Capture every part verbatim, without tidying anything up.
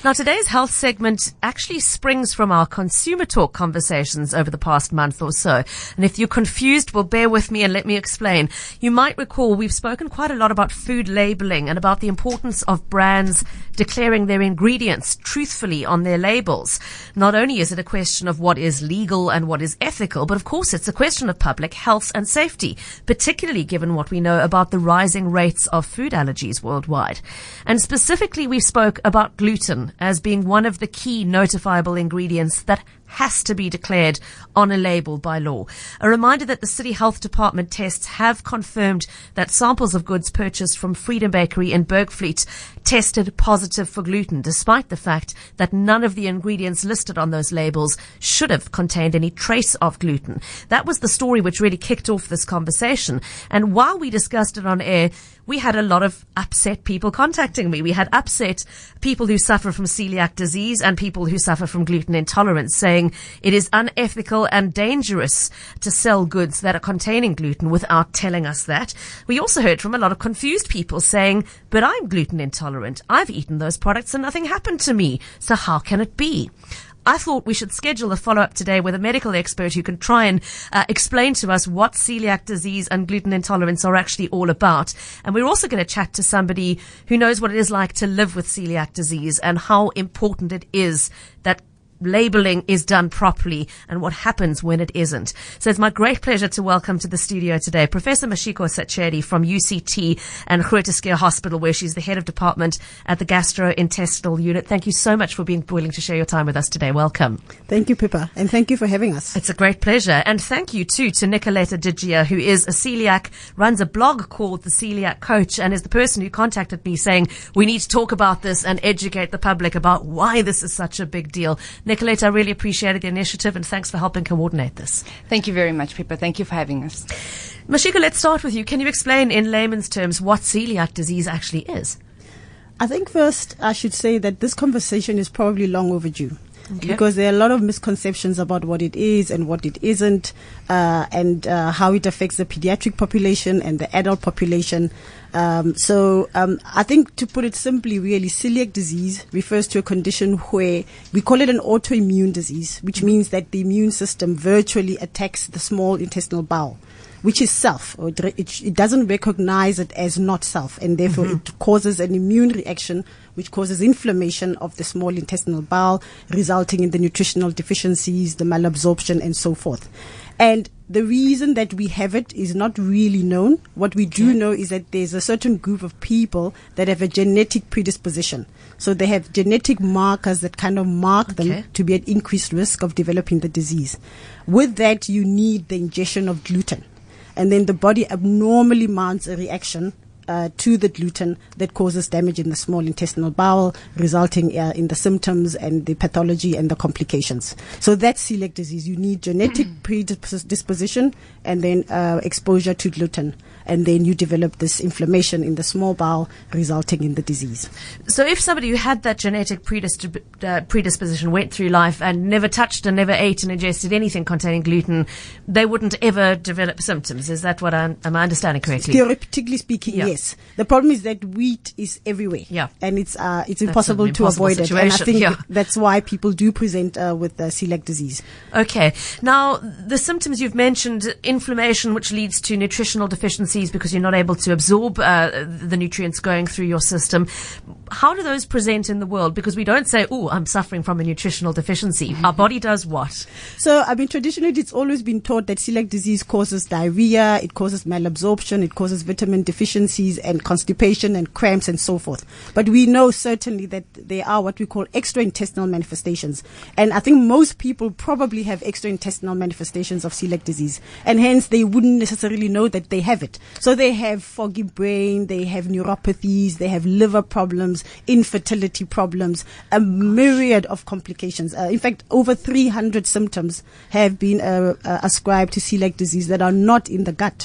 Now, today's health segment actually springs from our consumer talk conversations over the past month or so. And if you're confused, well, bear with me and let me explain. You might recall we've spoken quite a lot about food labeling and about the importance of brands declaring their ingredients truthfully on their labels. Not only is it a question of what is legal and what is ethical, but of course it's a question of public health and safety, particularly given what we know about the rising rates of food allergies worldwide. And specifically, we spoke about gluten as being one of the key notifiable ingredients that has to be declared on a label by law. A reminder that the City Health Department tests have confirmed that samples of goods purchased from Freedom Bakery in Bergfleet tested positive for gluten, despite the fact that none of the ingredients listed on those labels should have contained any trace of gluten. That was the story which really kicked off this conversation. And while we discussed it on air, we had a lot of upset people contacting me. We had upset people who suffer from celiac disease and people who suffer from gluten intolerance, saying it is unethical and dangerous to sell goods that are containing gluten without telling us that. We also heard from a lot of confused people saying, but I'm gluten intolerant. I've eaten those products and nothing happened to me. So how can it be? I thought we should schedule a follow-up today with a medical expert who can try and uh, explain to us what celiac disease and gluten intolerance are actually all about. And we're also going to chat to somebody who knows what it is like to live with celiac disease and how important it is that labeling is done properly and what happens when it isn't. So it's my great pleasure to welcome to the studio today Professor Mashiko Sachedi from U C T and Groote Schuur Hospital, where she's the head of department at the gastrointestinal unit. Thank you so much for being willing to share your time with us today. Welcome. Thank you, Pippa, and thank you for having us. It's a great pleasure. And thank you too to Nicoletta Digia, who is a celiac, runs a blog called The Celiac Coach, and is the person who contacted me saying we need to talk about this and educate the public about why this is such a big deal. Nicoletta, I really appreciated the initiative and thanks for helping coordinate this. Thank you very much, Pippa. Thank you for having us. Mashiko, let's start with you. Can you explain in layman's terms what celiac disease actually is? I think first I should say that this conversation is probably long overdue. Okay. Because there are a lot of misconceptions about what it is and what it isn't, uh, and uh, how it affects the pediatric population and the adult population. Um, so um, I think, to put it simply, really, celiac disease refers to a condition where we call it an autoimmune disease, which means that the immune system virtually attacks the small intestinal bowel, which is self, or it, it doesn't recognize it as not self, and therefore mm-hmm. it causes an immune reaction which causes inflammation of the small intestinal bowel, resulting in the nutritional deficiencies, the malabsorption, and so forth. And the reason that we have it is not really known. What we do know is that there's a certain group of people that have a genetic predisposition. So they have genetic markers that kind of mark okay. them to be at increased risk of developing the disease. With that, you need the ingestion of gluten. And then the body abnormally mounts a reaction uh, to the gluten that causes damage in the small intestinal bowel, resulting uh, in the symptoms and the pathology and the complications. So that's celiac disease. You need genetic predisposition and then uh, exposure to gluten. And then you develop this inflammation in the small bowel, resulting in the disease. So if somebody who had that genetic predisp- uh, predisposition went through life and never touched and never ate and ingested anything containing gluten, they wouldn't ever develop symptoms. Is that what I'm, am I understanding correctly? Theoretically speaking, yeah. yes. The problem is that wheat is everywhere. Yeah. And it's uh, it's That's impossible an to impossible avoid situation. it. And I think yeah. that's why people do present uh, with uh, celiac disease. Okay. Now, the symptoms you've mentioned, inflammation, which leads to nutritional deficiencies because you're not able to absorb uh, the nutrients going through your system. How do those present in the world? Because we don't say, oh, I'm suffering from a nutritional deficiency. Mm-hmm. Our body does what? So, I mean, traditionally, it's always been taught that celiac disease causes diarrhea, it causes malabsorption, it causes vitamin deficiencies and constipation and cramps and so forth. But we know certainly that there are what we call extraintestinal manifestations. And I think most people probably have extraintestinal manifestations of celiac disease. And hence, they wouldn't necessarily know that they have it. So they have foggy brain, they have neuropathies, they have liver problems, infertility problems, a myriad of complications. Uh, in fact, over three hundred symptoms have been uh, uh, ascribed to celiac disease that are not in the gut.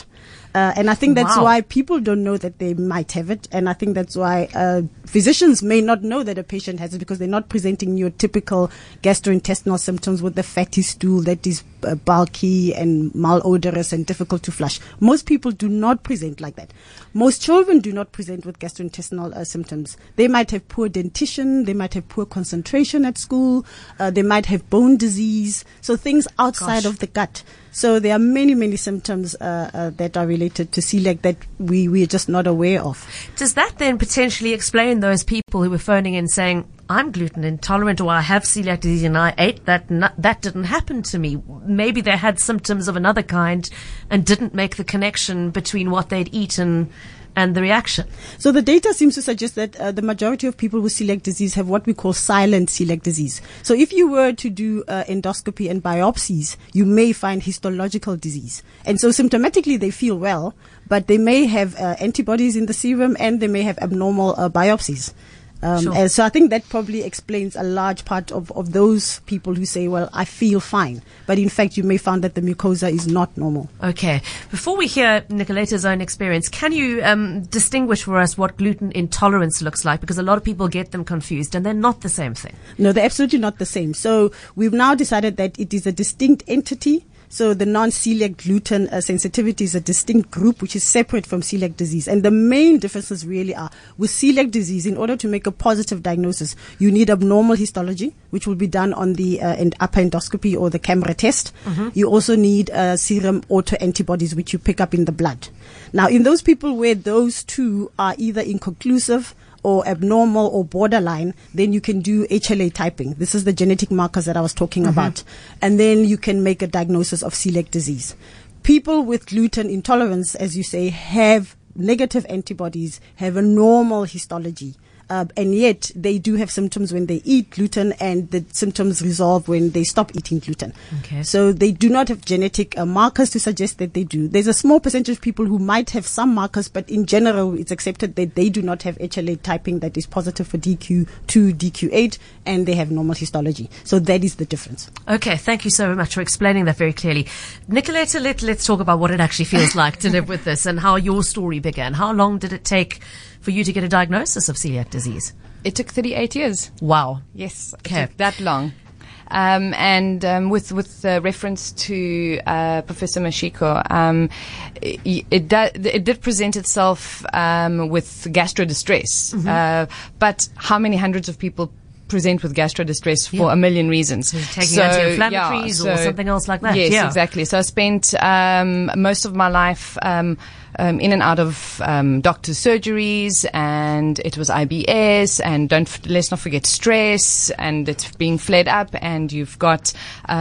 Uh, and I think that's Wow. why people don't know that they might have it. And I think that's why uh, physicians may not know that a patient has it because they're not presenting your typical gastrointestinal symptoms with the fatty stool that is uh, bulky and malodorous and difficult to flush. Most people do not present like that. Most children do not present with gastrointestinal uh, symptoms. They might have poor dentition, they might have poor concentration at school, uh, they might have bone disease, so things outside Gosh. of the gut. So there are many, many symptoms uh, uh, that are related to celiac that we, we are just not aware of. Does that then potentially explain those people who were phoning in saying, I'm gluten intolerant or I have celiac disease and I ate that, and that didn't happen to me? Maybe they had symptoms of another kind and didn't make the connection between what they'd eaten and the reaction. So the data seems to suggest that uh, the majority of people with celiac disease have what we call silent celiac disease. So if you were to do uh, endoscopy and biopsies, you may find histological disease. And so symptomatically they feel well, but they may have uh, antibodies in the serum and they may have abnormal uh, biopsies. Um, Sure. and so I think that probably explains a large part of, of those people who say, well, I feel fine. But in fact, you may find that the mucosa is not normal. Okay. Before we hear Nicoletta's own experience, can you um, distinguish for us what gluten intolerance looks like? Because a lot of people get them confused and they're not the same thing. No, they're absolutely not the same. So we've now decided that it is a distinct entity. So the non-celiac gluten uh, sensitivity is a distinct group which is separate from celiac disease. And the main differences really are with celiac disease, in order to make a positive diagnosis, you need abnormal histology, which will be done on the uh, end- upper endoscopy or the camera test. Mm-hmm. You also need uh, serum autoantibodies, which you pick up in the blood. Now, in those people where those two are either inconclusive or abnormal or borderline, then you can do H L A typing. This is the genetic markers that I was talking mm-hmm. about. And then you can make a diagnosis of celiac disease. People with gluten intolerance, as you say, have negative antibodies, have a normal histology. Uh, and yet they do have symptoms when they eat gluten, and the symptoms resolve when they stop eating gluten. Okay. So they do not have genetic uh, markers to suggest that they do. There's a small percentage of people who might have some markers, but in general it's accepted that they do not have H L A typing that is positive for D Q two, D Q eight, and they have normal histology. So that is the difference. Okay, thank you so much for explaining that very clearly. Nicoletta, let, let's talk about what it actually feels like to live with this and how your story began. How long did it take for you to get a diagnosis of celiac disease? It took thirty-eight years. Wow. Yes, it Okay. took that long. Um, and um, with with uh, reference to uh, Professor Mashiko, um, it, it, do, it did present itself um, with gastro distress. Mm-hmm. Uh, but how many hundreds of people present with gastro distress for Yeah. a million reasons? Taking So, anti-inflammatories yeah, or so- something else like that. Yes, yeah. exactly. So I spent um, most of my life um, um, in and out of um, doctor's surgeries, and it was I B S, and don't f- let's not forget stress, and it's being flared up, and you've got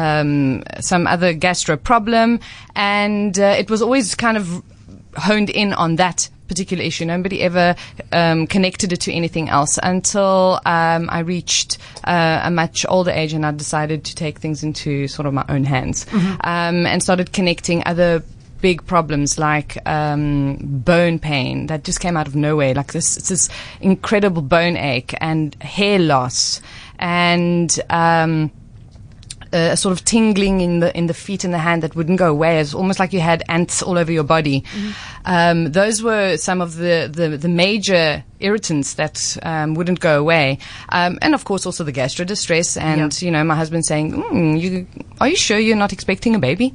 um, some other gastro problem, and uh, it was always kind of honed in on that particular issue. Nobody ever um, connected it to anything else until um, I reached uh, a much older age, and I decided to take things into sort of my own hands, mm-hmm. um, and started connecting other big problems like um, bone pain that just came out of nowhere, like this, it's this incredible bone ache and hair loss and um, a sort of tingling in the in the feet and the hand that wouldn't go away. It's almost like you had ants all over your body. Mm-hmm. Um, those were some of the, the, the major irritants that um, wouldn't go away. Um, and of course also the gastro distress, and yeah. you know, my husband saying, mm, you, are you sure you're not expecting a baby?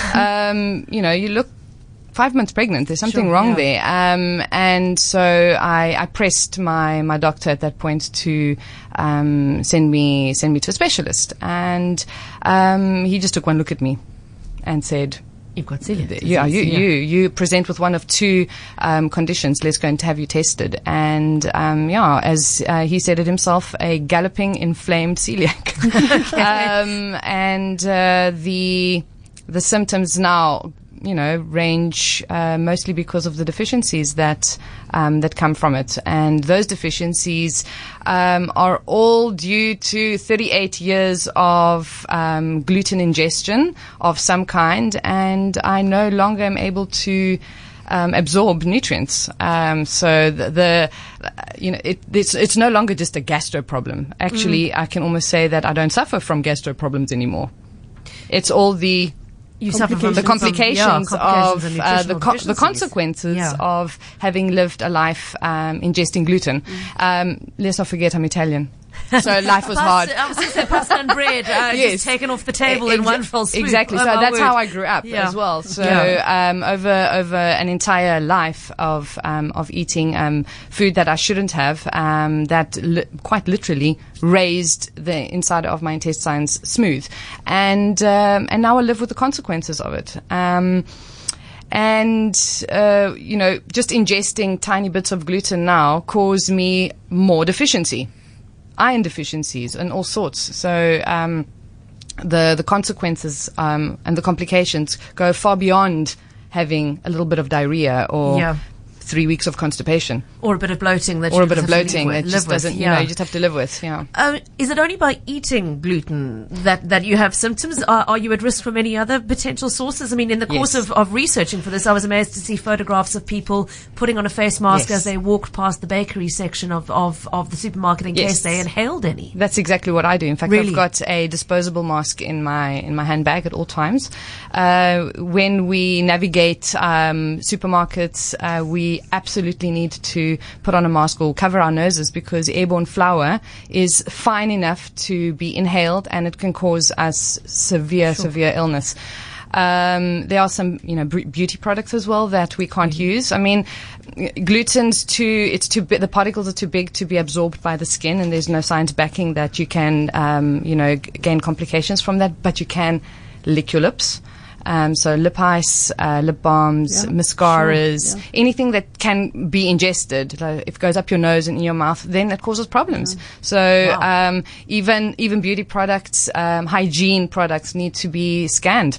um, you know, you look five months pregnant. There's something Sure, wrong yeah. there. Um, and so I, I pressed my, my doctor at that point to um, send me send me to a specialist. And um, he just took one look at me and said, You've got celiac disease. yeah, you, yeah. you, you present with one of two um, conditions. Let's go and have you tested. And um, yeah, as uh, he said it himself, a galloping inflamed celiac. Okay. um, and uh, the the symptoms now, you know, range uh, mostly because of the deficiencies that um, that come from it, and those deficiencies um, are all due to thirty-eight years of um, gluten ingestion of some kind, and I no longer am able to um, absorb nutrients. Um, so the, the uh, you know, it, it's it's no longer just a gastro problem. Actually, mm. I can almost say that I don't suffer from gastro problems anymore. It's all the You suffer from the complications, some, yeah, of complications uh, the, co- the deficiencies. consequences Yeah. of having lived a life um, ingesting gluten. Mm. Um, let's not forget I'm Italian. So life was hard. Pasta, I was going to say pasta and bread, uh, Yes. just taken off the table in Exa- one fell swoop. Exactly. Oh, So my that's word. how I grew up Yeah. as well. So Yeah. um, over over an entire life of um, of eating um, food that I shouldn't have, um, that li- quite literally raised the inside of my intestines smooth, and um, and now I live with the consequences of it. Um, And, uh, you know, just ingesting tiny bits of gluten now cause me more deficiency, iron deficiencies and all sorts. So, um, the, the consequences, um, and the complications go far beyond having a little bit of diarrhea or Yeah. three weeks of constipation Or a bit of bloating that or you a bit just of have to bloating live that with, just live doesn't, with, you yeah. know, you just have to live with. Yeah. Um, is it only by eating gluten that, that you have symptoms? Are, are you at risk from any other potential sources? I mean, in the course Yes. of, of researching for this, I was amazed to see photographs of people putting on a face mask Yes. as they walked past the bakery section of, of, of the supermarket in Yes. case they inhaled any. That's exactly what I do. In fact, Really? I've got a disposable mask in my in my handbag at all times. Uh, when we navigate um, supermarkets, uh, we absolutely need to put on a mask or cover our noses because airborne flour is fine enough to be inhaled and it can cause us severe, severe illness. Um, there are some, you know, b- beauty products as well that we can't use. I mean, gluten's too, it's too big, the particles are too big to be absorbed by the skin, and there's no science backing that you can, um, you know, g- gain complications from that, but you can lick your lips. Um, so lip ice, uh, lip balms, Yeah, mascaras, sure, yeah. anything that can be ingested. Like if it goes up your nose and in your mouth, then it causes problems. So Wow. um, even even beauty products, um, hygiene products need to be scanned.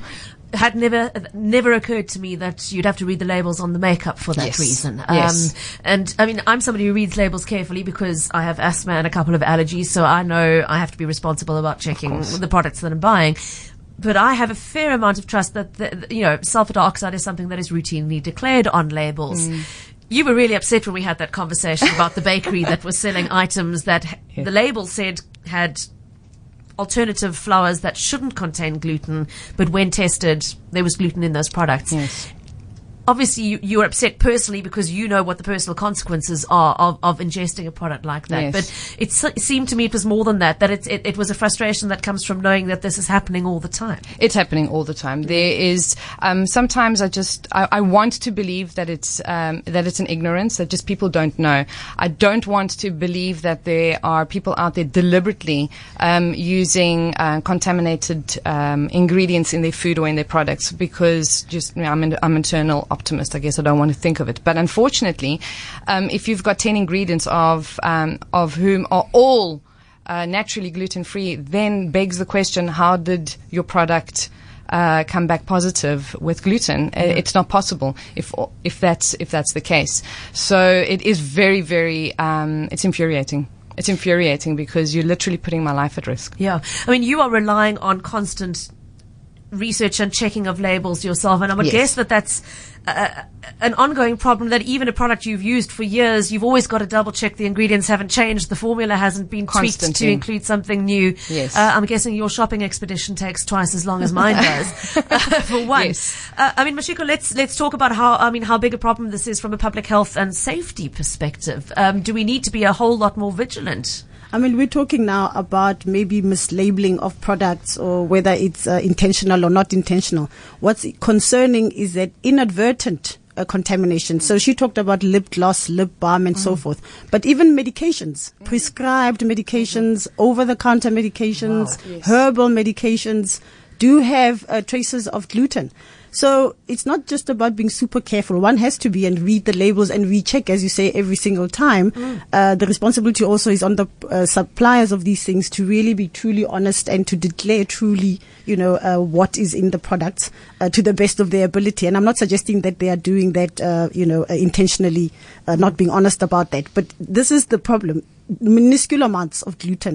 Had never never occurred to me that you'd have to read the labels on the makeup for that Yes. reason. Yes. Um, and I mean, I'm somebody who reads labels carefully because I have asthma and a couple of allergies, so I know I have to be responsible about checking the products that I'm buying. But I have a fair amount of trust that, the, the- you know, sulfur dioxide is something that is routinely declared on labels. Mm. You were really upset when we had that conversation about the bakery that was selling items that h- Yeah. the label said had alternative flours that shouldn't contain gluten, but when tested, there was gluten in those products. Yes. Obviously, you, you're upset personally because you know what the personal consequences are of, of ingesting a product like that. Yes. But it, se- it seemed to me it was more than that, that it, it, it was a frustration that comes from knowing that this is happening all the time. It's happening all the time. There is um, sometimes I just I, I want to believe that it's um, that it's an ignorance that just people don't know. I don't want to believe that there are people out there deliberately um, using uh, contaminated um, ingredients in their food or in their products because just you know, I'm an I'm internal optimist. I guess I don't want to think of it, but unfortunately, um, if you've got ten ingredients of um, of whom are all Uh, naturally gluten-free, then begs the question, how did your product uh, come back positive with gluten? Uh, It's not possible if if that's if that's the case. So it is very, very, um, it's infuriating. It's infuriating because you're literally putting my life at risk. Yeah. I mean, you are relying on constant research and checking of labels yourself, and I would Yes. guess that that's uh, an ongoing problem, that even a product you've used for years, you've always got to double check the ingredients haven't changed, the formula hasn't been tweaked to Constantly. include something new. Yes. Uh, I'm guessing your shopping expedition takes twice as long as mine does, uh, for one. Yes. Uh, I mean, Mashiko, let's let's talk about how I mean how big a problem this is from a public health and safety perspective. Um, do we need to be a whole lot more vigilant? I mean, we're talking now about maybe mislabeling of products or whether it's uh, intentional or not intentional. What's concerning is that inadvertent uh, contamination. So she talked about lip gloss, lip balm, and mm. so forth. But even medications, mm. prescribed medications, mm-hmm. over-the-counter medications, wow. yes. herbal medications do have uh, traces of gluten. So it's not just about being super careful. One has to be and read the labels and recheck, as you say, every single time. Mm. Uh, the responsibility also is on the uh, suppliers of these things to really be truly honest and to declare truly, you know, uh, what is in the products uh, to the best of their ability. And I'm not suggesting that they are doing that, uh, you know, uh, intentionally, uh, not being honest about that. But this is the problem. Minuscule amounts of gluten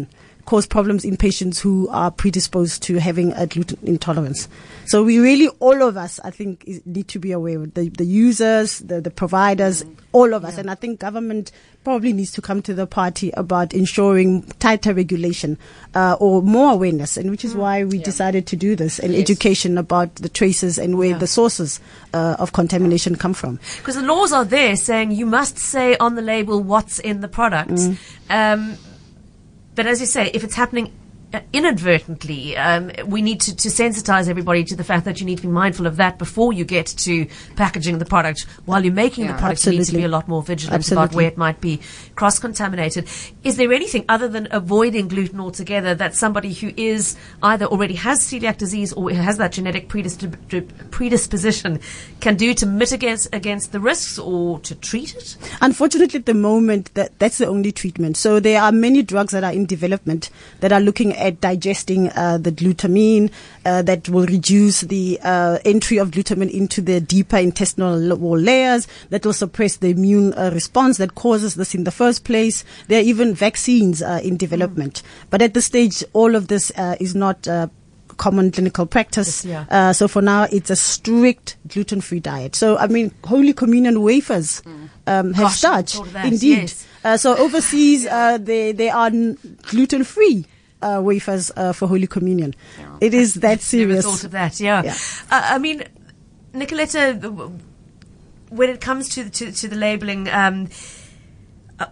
cause problems in patients who are predisposed to having a gluten intolerance. So we really, all of us, I think, is, need to be aware of the, the users, the, the providers, mm. all of us. Yeah. And I think government probably needs to come to the party about ensuring tighter regulation uh, or more awareness, and which is mm. why we yeah. decided to do this, and yes. education about the traces and where yeah. the sources uh, of contamination come from. Because the laws are there saying you must say on the label what's in the product. Mm. Um, but as you say, if it's happening inadvertently, um, we need to, to sensitize everybody to the fact that you need to be mindful of that before you get to packaging the product. While you're making yeah, the product, absolutely. You need to be a lot more vigilant absolutely. About where it might be cross-contaminated. Is there anything other than avoiding gluten altogether that somebody who is either already has celiac disease or has that genetic predisp- predisposition can do to mitigate against the risks or to treat it? Unfortunately, at the moment, that, that's the only treatment. So there are many drugs that are in development that are looking at digesting uh, the glutamine uh, that will reduce the uh, entry of glutamine into the deeper intestinal wall layers, that will suppress the immune uh, response that causes this in the first place. There are even vaccines uh, in development. Mm. But at this stage, all of this uh, is not uh, common clinical practice. Yes, yeah. uh, so for now, it's a strict gluten-free diet. So, I mean, Holy Communion wafers mm. um, have started. Indeed. Yes. Uh, so overseas, uh, they, they are n- gluten-free. Uh, wafers uh, for Holy Communion. Yeah. It is that serious. Never thought of that, yeah. yeah. Uh, I mean, Nicoletta, when it comes to to, to the labelling, um, uh,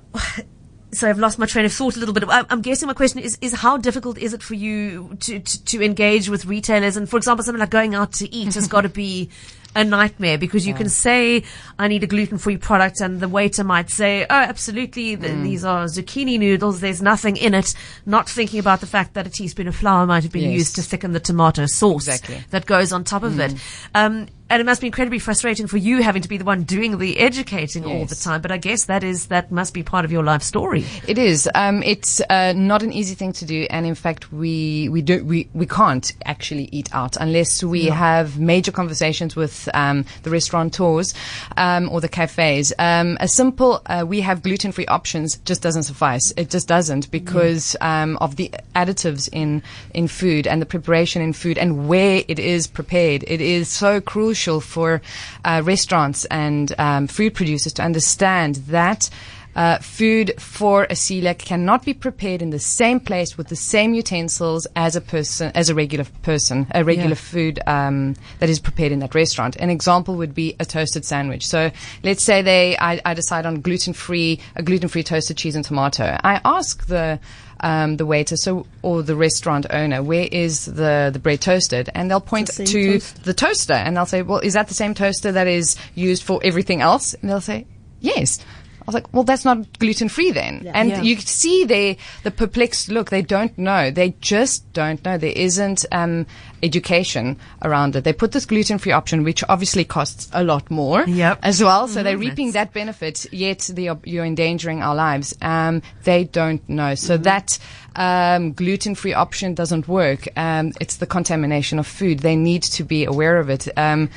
so I've lost my train of thought a little bit. I'm guessing my question is, is how difficult is it for you to, to, to engage with retailers? And for example, something like going out to eat has got to be a nightmare, because you yeah. can say, I need a gluten-free product, and the waiter might say, oh, absolutely, the, mm. these are zucchini noodles, there's nothing in it, not thinking about the fact that a teaspoon of flour might have been yes. used to thicken the tomato sauce exactly. that goes on top of mm. it. Um, and it must be incredibly frustrating for you having to be the one doing the educating yes. all the time. But I guess that is that must be part of your life story. It is. Um, it's uh, not an easy thing to do, and in fact, we we do we we can't actually eat out unless we yeah. have major conversations with um, the restaurateurs um, or the cafes. Um, a simple uh, we have gluten-free options just doesn't suffice. It just doesn't, because yeah. um, of the additives in in food and the preparation in food and where it is prepared. It is so crucial for uh, restaurants and um, food producers to understand that uh, food for a celiac cannot be prepared in the same place with the same utensils as a person, as a regular person, a regular yeah. food um, that is prepared in that restaurant. An example would be a toasted sandwich. So let's say they, I, I decide on gluten-free, a gluten-free toasted cheese and tomato. I ask the Um, the waiter, so or the restaurant owner, where is the, the bread toasted? And they'll point the to toast. the toaster, and they'll say, well, is that the same toaster that is used for everything else? And they'll say, yes. I was like, well, that's not gluten-free then. Yeah. And yeah. you see their, the perplexed look. They don't know. They just don't know. There isn't um, education around it. They put this gluten-free option, which obviously costs a lot more yep. as well. So mm, they're reaping that benefit, yet they are, you're endangering our lives. Um, they don't know. So mm. that um, gluten-free option doesn't work. Um, it's the contamination of food. They need to be aware of it. Um,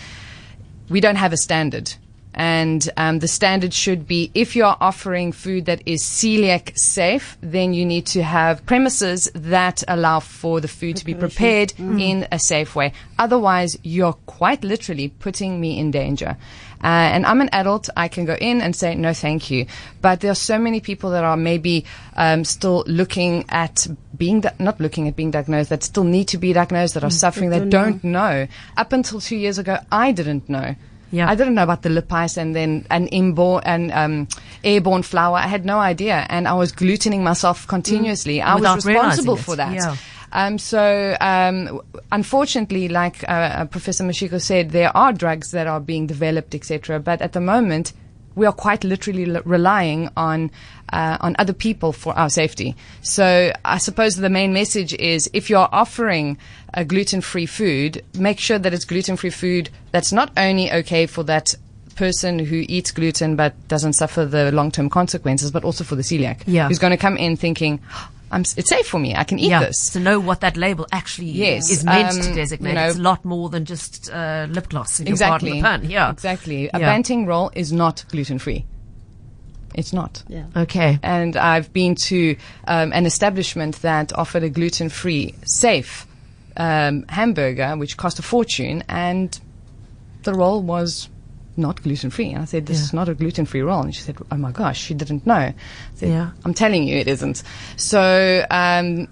we don't have a standard. And um, the standard should be, if you're offering food that is celiac safe, then you need to have premises that allow for the food to be prepared mm. in a safe way. Otherwise, you're quite literally putting me in danger. Uh, and I'm an adult. I can go in and say, no, thank you. But there are so many people that are maybe um, still looking at being, di- not looking at being diagnosed, that still need to be diagnosed, that are mm, suffering, that don't know. know. Up until two years ago, I didn't know. Yeah. I didn't know about the lip ice and then an inborn and um, airborne flour. I had no idea, and I was glutening myself continuously. Mm. I Without was responsible for that. Yeah. Um, so, um, unfortunately, like uh, Professor Mashiko said, there are drugs that are being developed, et cetera. But at the moment, we are quite literally l- relying on uh, on other people for our safety. So I suppose the main message is, if you're offering a gluten-free food, make sure that it's gluten-free food that's not only okay for that person who eats gluten but doesn't suffer the long-term consequences, but also for the celiac, yeah. who's going to come in thinking, I'm, it's safe for me. I can eat yeah, this. To know what that label actually yes. is meant um, to designate. You know, it's a lot more than just uh, lip gloss. In exactly. Your part of the pan. Yeah. Exactly. Yeah. A Banting roll is not gluten-free. It's not. Yeah. Okay. And I've been to um, an establishment that offered a gluten-free, safe um, hamburger, which cost a fortune, and the roll was not gluten-free. And I said, this Yeah. is not a gluten-free roll. And she said, oh my gosh, she didn't know. I said, Yeah. I'm telling you it isn't. So um,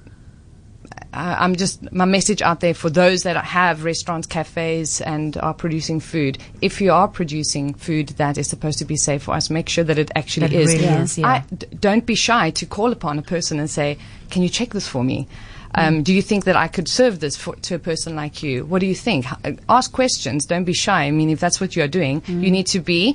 I- I'm just, my message out there for those that have restaurants, cafes, and are producing food. If you are producing food that is supposed to be safe for us, make sure that it actually That it is. really Yeah. is, yeah. I, d- don't be shy to call upon a person and say, can you check this for me? Um, do you think that I could serve this for, to a person like you? What do you think? H- Ask questions. Don't be shy. I mean, if that's what you're doing, you need to be,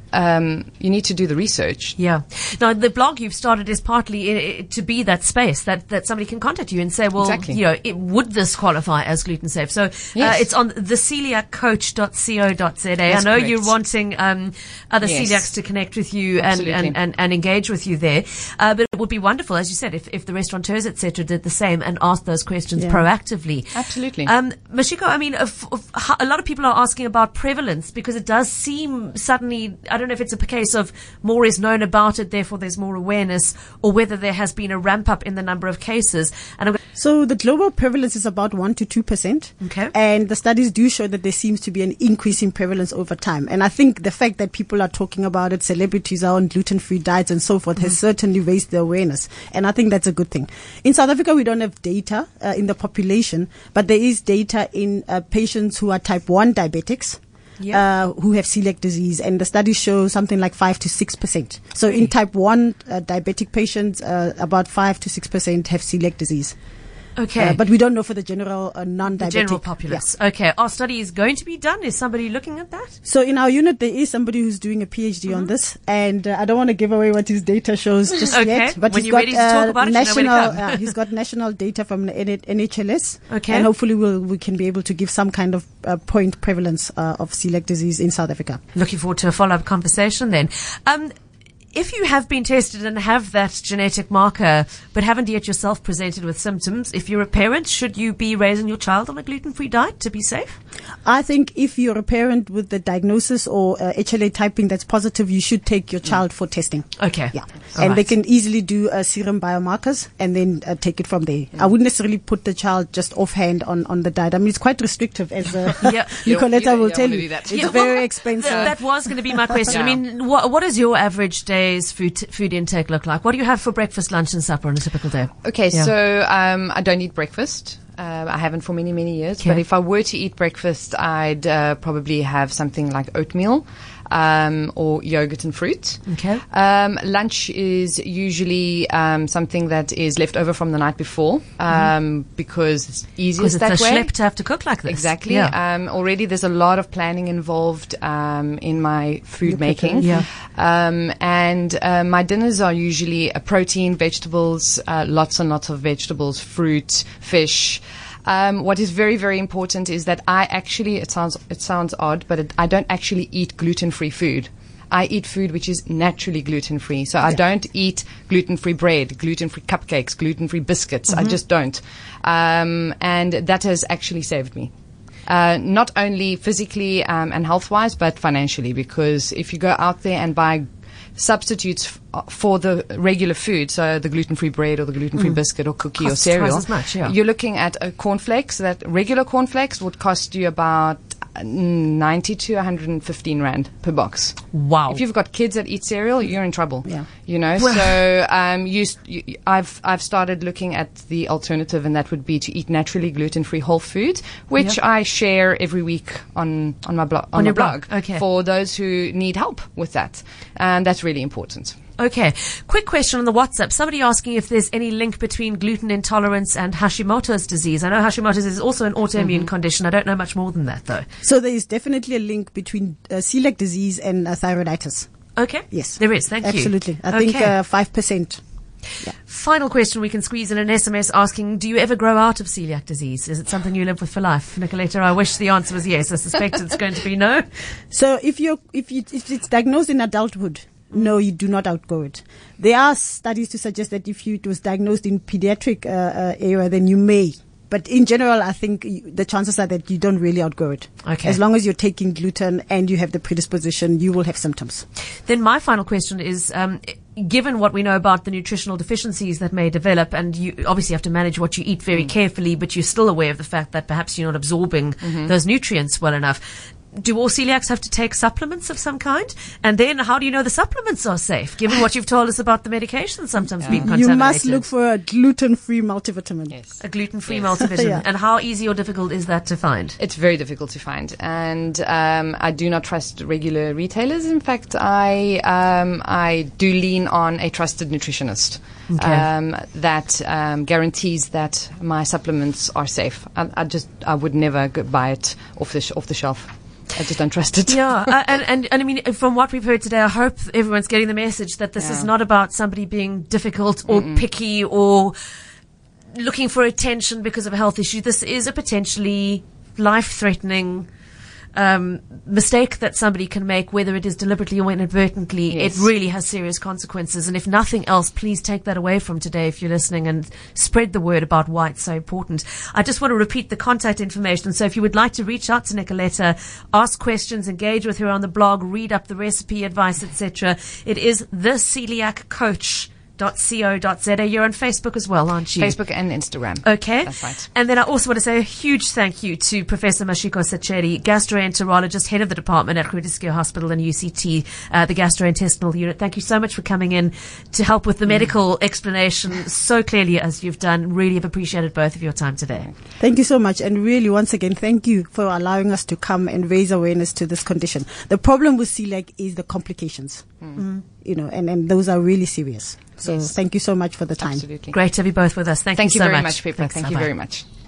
um, you need to do the research. Yeah. Now, the blog you've started is partly i i to be that space that, that somebody can contact you and say, well, Exactly. you know, it, would this qualify as gluten safe? So uh, Yes. it's on the celiac coach dot co dot z a. I That's know correct. you're wanting um, other Yes. celiacs to connect with you and, Absolutely. and, and, and engage with you there. Uh, but it would be wonderful, as you said, if, if the restaurateurs, et cetera, did the same and asked those questions Yeah. proactively. Absolutely. Um, Mashiko, I mean, if, if, ho- a lot of people are asking about prevalence because it does seem suddenly, I don't know if it's a case of more is known about it, therefore there's more awareness, or whether there has been a ramp up in the number of cases. And I'm going So the global prevalence is about one to two percent. Okay. And the studies do show that there seems to be an increase in prevalence over time. And I think the fact that people are talking about it, celebrities are on gluten-free diets and so forth, has certainly raised the awareness. And I think that's a good thing. In South Africa, we don't have data uh, in the population, but there is data in uh, patients who are type one diabetics. Yeah. Uh, who have celiac disease, and the studies show something like five to six percent. So in type one uh, diabetic patients, uh, about five to six percent have celiac disease. Okay. Uh, but we don't know for the general uh, the non-diabetic. general populace. Okay. Our study is going to be done. Is somebody looking at that? So in our unit, there is somebody who's doing a PhD on this, and uh, I don't want to give away what his data shows just Okay. yet. But When he's you're got ready to talk uh, about it, you know where to national. come. uh, he's got national data from the N- N H L S, Okay. and hopefully we'll, we can be able to give some kind of uh, point prevalence uh, of celiac disease in South Africa. Looking forward to a follow-up conversation then. Um, if you have been tested and have that genetic marker, but haven't yet yourself presented with symptoms, if you're a parent, should you be raising your child on a gluten-free diet to be safe? I think if you're a parent with the diagnosis or uh, H L A typing that's positive, you should take your child for testing. Okay. Yeah. All and they right. can easily do uh, serum biomarkers and then uh, take it from there. I wouldn't necessarily put the child just offhand on, on the diet. I mean, it's quite restrictive, as uh, Yeah. You don't- Nicoletta you don't- will you don't tell wanna you. do that. It's Yeah, very well, expensive. Th- that was going to be my question. I Yeah. mean, what, what does your average day's food food intake look like? What do you have for breakfast, lunch, and supper on a typical day? Okay, Yeah. so um, I don't eat breakfast. Uh, I haven't for many, many years. Okay. But if I were to eat breakfast, I'd uh, probably have something like oatmeal um, or yogurt and fruit. Okay. Um, lunch is usually um, something that is left over from the night before um, because it's Because easiest it's that a way. schlep to have to cook like this. Exactly. Yeah. Um, already there's a lot of planning involved um, in my food making. Yeah. Um, and uh, my dinners are usually a protein, vegetables, uh, lots and lots of vegetables, fruit, fish. Um, what is very, very important is that I actually, it sounds, it sounds odd, but it, I don't actually eat gluten-free food. I eat food which is naturally gluten-free. So I don't eat gluten-free bread, gluten-free cupcakes, gluten-free biscuits. I just don't. Um, and that has actually saved me. Uh, not only physically um, and health-wise, but financially, because if you go out there and buy substitutes f- uh, for the regular food, so the gluten-free bread or the gluten-free biscuit or cookie Costs or cereal, twice as much, yeah. you're looking at a cornflakes. That regular cornflakes would cost you about ninety to one hundred fifteen rand per box. Wow. If you've got kids that eat cereal, you're in trouble. Yeah. You know, so um, you, s- you, I've I've started looking at the alternative, and that would be to eat naturally gluten-free whole food, which Yep. I share every week on on my blog on, On my your blog, okay. for those who need help with that, and that's really important. Okay. Quick question on the WhatsApp. Somebody asking if there's any link between gluten intolerance and Hashimoto's disease. I know Hashimoto's is also an autoimmune Mm-hmm. condition. I don't know much more than that, though. So there is definitely a link between uh, celiac disease and uh, thyroiditis. Okay. Yes. There is. Thank you. Absolutely. I Okay. think uh, five percent. Final question we can squeeze in an S M S asking, do you ever grow out of celiac disease? Is it something you live with for life? Nicoletta, I wish the answer was yes. I suspect it's going to be no. So if you if you if it's diagnosed in adulthood, no, you do not outgrow it. There are studies to suggest that if you, it was diagnosed in pediatric uh, uh, area, then you may but in general, I think y- the chances are that you don't really outgrow it. Okay. As long as you're taking gluten and you have the predisposition, you will have symptoms. Then my final question is, um, given what we know about the nutritional deficiencies that may develop, and you obviously have to manage what you eat very mm. carefully, but you're still aware of the fact that perhaps you're not absorbing mm-hmm. those nutrients well enough. Do all celiacs have to take supplements of some kind? And then how do you know the supplements are safe, given what you've told us about the medication sometimes yeah. being contaminated? You must look for a gluten-free multivitamin. Yes. A gluten-free yes. multivitamin. yeah. And how easy or difficult is that to find? It's very difficult to find. And um, I do not trust regular retailers. In fact, I um, I do lean on a trusted nutritionist okay. um, that um, guarantees that my supplements are safe. I, I just I would never go buy it off the sh- off the shelf. I just don't trust it. Yeah, uh, and, and and I mean, from what we've heard today, I hope everyone's getting the message that this yeah. is not about somebody being difficult or Mm-mm. picky or looking for attention because of a health issue. This is a potentially life-threatening um, mistake that somebody can make, whether it is deliberately or inadvertently. Yes. It really has serious consequences. And if nothing else, please take that away from today if you're listening and spread the word about why it's so important. I just want to repeat the contact information. So if you would like to reach out to Nicoletta, ask questions, engage with her on the blog, read up the recipe, advice, et cetera, it is the celiac coach dot co dot za. You're on Facebook as well, aren't you? Facebook and Instagram. Okay. That's right. And then I also want to say a huge thank you to Professor Mashiko Sacheri, gastroenterologist, head of the department at Groote Schuur Hospital and U C T, uh, the gastrointestinal unit. Thank you so much for coming in to help with the mm. medical explanation so clearly as you've done. Really have appreciated both of your time today. Thank you so much. And really, once again, thank you for allowing us to come and raise awareness to this condition. The problem with celiac is the complications, mm. Mm. you know, and, and those are really serious. So yes. thank you so much for the time. Absolutely. Great to have you both with us. Thank, Thank you you so very much, much Pippa. Thank you very much.